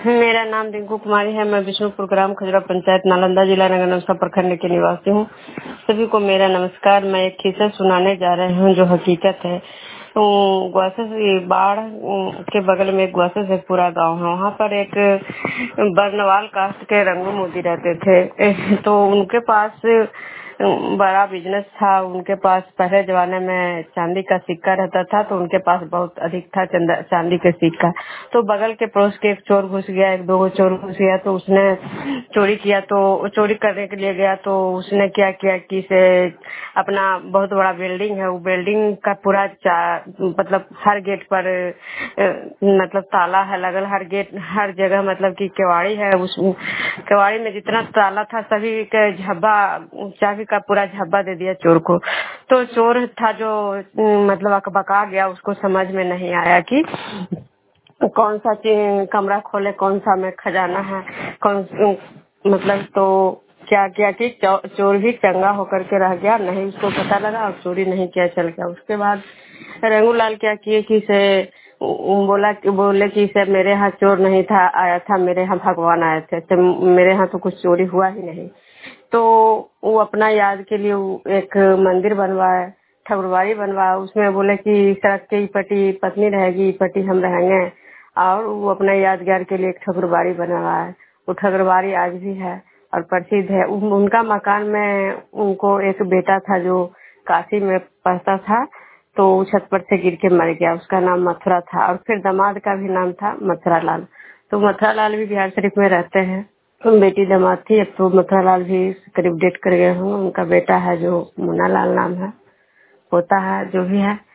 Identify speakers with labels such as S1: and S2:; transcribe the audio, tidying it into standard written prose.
S1: मेरा नाम रिंकू कुमारी है। मैं विष्णुपुर ग्राम खजुरा पंचायत नालंदा जिला नगरनौसा प्रखंड के निवासी हूँ। सभी को मेरा नमस्कार। मैं एक किस्सा सुनाने जा रही हूँ जो हकीकत है। ग्वासा से बाढ़ के बगल में ग्वासा से पूरा गांव है। वहाँ पर एक बर्नवाल कास्ट के रंगू मोदी रहते थे। तो उनके पास बड़ा बिजनेस था। उनके पास पहले जमाने में चांदी का सिक्का रहता था, तो उनके पास बहुत अधिक था चांदी का सिक्का। तो बगल के पड़ोस के एक चोर घुस गया, एक दो चोर घुस गया, तो उसने चोरी किया। तो चोरी करने के लिए गया, तो उसने क्या किया कि से अपना बहुत बड़ा बिल्डिंग है, वो बिल्डिंग का पूरा मतलब हर गेट पर मतलब ताला है लगल, हर गेट हर जगह मतलब कि केवाड़ी है। उस केवाड़ी में जितना ताला था सभी के झब्बा चाबी का पूरा झब्बा दे दिया चोर को। तो चोर था जो मतलब अकबका गया, उसको समझ में नहीं आया कि कौन सा कमरा खोले, कौन सा में खजाना है, कौन मतलब तो क्या किया कि चोर भी चंगा होकर के रह गया, नहीं उसको पता लगा और चोरी नहीं किया, चल गया। उसके बाद रेंगूलाल क्या किए कि से बोले कि से मेरे यहाँ चोर नहीं था आया था, मेरे यहाँ भगवान आए थे, मेरे यहाँ तो कुछ चोरी हुआ ही नहीं। तो वो अपना याद के लिए एक मंदिर बनवाए, ठकुरबाड़ी बनवाया। उसमें बोले कि सड़क के पट्टी पत्नी रहेगी, पट्टी हम रहेंगे, और वो अपना यादगार के लिए एक ठकुरबाड़ी बनवाए। वो ठकुरबाड़ी आज भी है और प्रसिद्ध है। उनका मकान में उनको एक बेटा था जो काशी में पढ़ता था, तो छत पर से गिर के मर गया। उसका नाम मथुरा था और फिर दामाद का भी नाम था मथुरा लाल। तो मथुरा लाल भी बिहार शरीफ में रहते हैं। बेटी दामाद थी, अब तो मथुरा लाल भी करीब डेट कर गए होंगे। उनका बेटा है जो मुन्ना लाल नाम है, पोता है जो भी है।